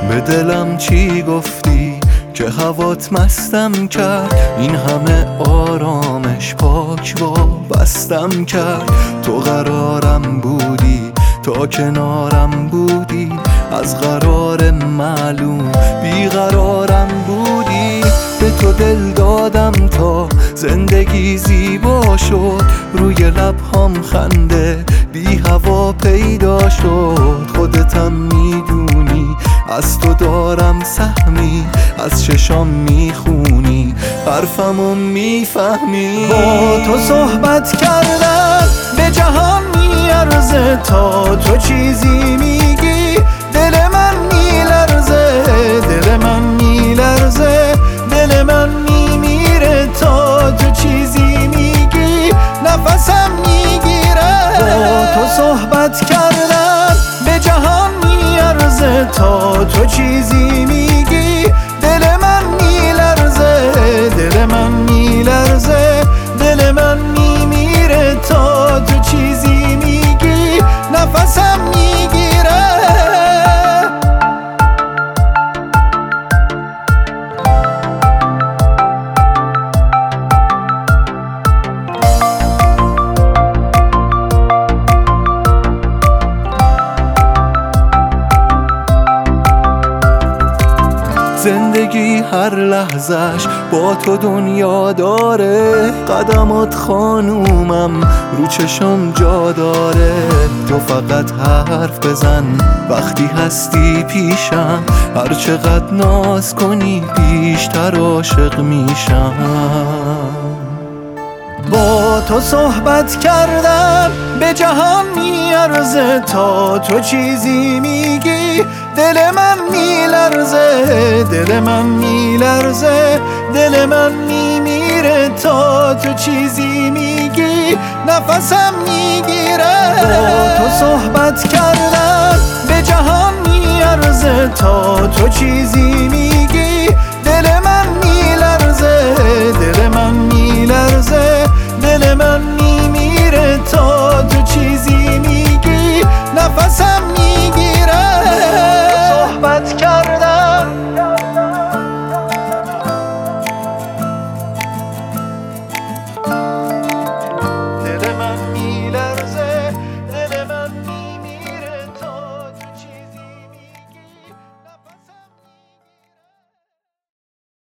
به دلم چی گفتی که هوات مستم کرد؟ این همه آرامش پاک وابستم کرد. تو قرارم بودی تا کنارم بودی، از قرار معلوم بیقرارم بودی. به تو دل دادم تا زندگی زیبا شد، روی لبهام خنده بی هوا پیدا شد. خودتم میدونی از تو دارم سهمی، از چشام میخونی حرفمو میفهمی. با تو صحبت کردن به جهان میارزه، تا تو چیزی میگی دل من میلرزه، دل من میلرزه، دل من میمیره. تا تو چیزی میگی نفسم میگیره. با تو صحبت کردن به جهان میارزه، تا تو چیزی میگی دل من میلرزه، دل من میلرزه، دل من میمیره. تا تو چیزی میگی نفسم میگیره. زندگی هر لحظش با تو دنیا داره، قدمات خانومم رو چشم جا داره. تو فقط حرف بزن وقتی هستی پیشم، هر چقدر ناز کنی بیشتر عاشق میشم. با تو صحبت کردن به جهان میارزه، تا تو چیزی میگی دل من میلرزه، دل من میلرزه، دل من میمیره. تا تو چیزی میگی نفسم میگیره. با تو صحبت کردن به جهان میارزه، تا تو چیزی